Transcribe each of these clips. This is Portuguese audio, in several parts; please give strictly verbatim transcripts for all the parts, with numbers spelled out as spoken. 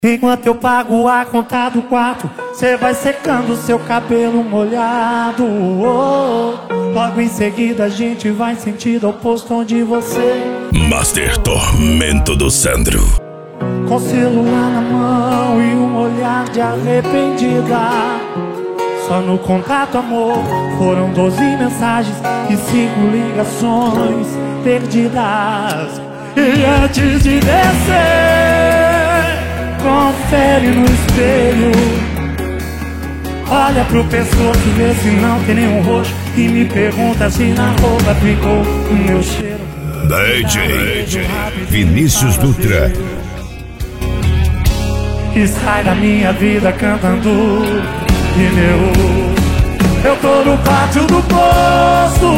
Enquanto eu pago a conta do quarto, cê vai secando seu cabelo molhado. Oh, logo em seguida a gente vai em sentido oposto onde você. Master Tormento do Sandro. Com celular na mão e um olhar de arrependida. Só no contato, amor, foram doze mensagens e cinco ligações perdidas. E antes de descer, confere no espelho. Olha pro pescoço, vê se não tem nenhum roxo. E me pergunta se na roupa ficou o meu cheiro. D J Vinícius Dutra. E sai da minha vida cantando pneu. Eu tô no pátio do posto,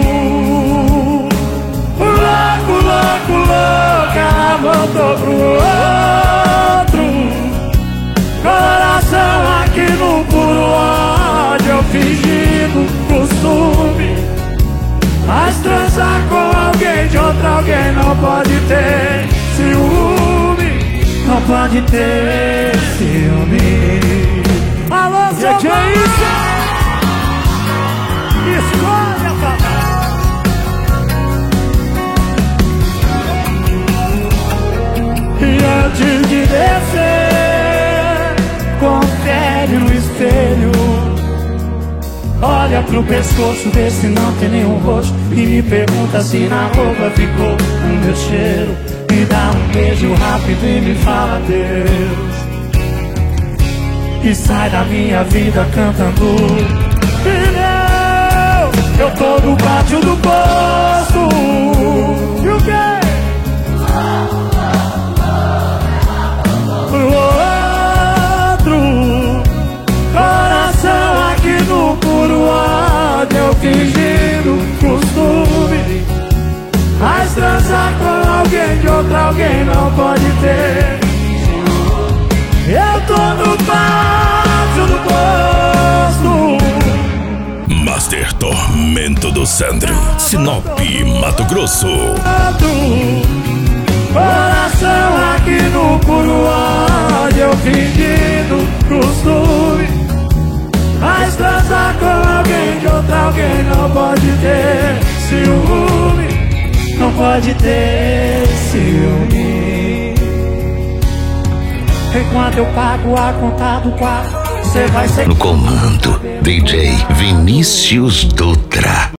louco, louco, louco. Ela voltou pro outro. Coração aqui no puro ódio, eu fingindo costume. Mas transar com alguém de outro alguém não pode ter ciúme. Não pode ter ciúme. Alô, D J, isso! Escolha, papai! E antes de descer, confere no espelho. Olha pro pescoço, vê se não tem nenhum roxo. E me pergunta se na roupa ficou o meu cheiro. Me dá um beijo rápido e me fala Deus. E sai da minha vida cantando pneu. Eu tô no pátio do posto. E o quê? Pro outro. Coração aqui no puro ódio, eu fingindo costume. Mas transar com alguém de outro alguém não pode ter. Eu tô no pátio do posto. Master Tormento do Sandro. Sinop, Mato Grosso. Coração aqui no puro ódio, eu fingindo costume. Mas transar com alguém de outro alguém não pode ter ciúme. Não pode ter ciúme. Enquanto eu pago a conta do quarto, cê vai ser no comando, D J Vinícius Dutra.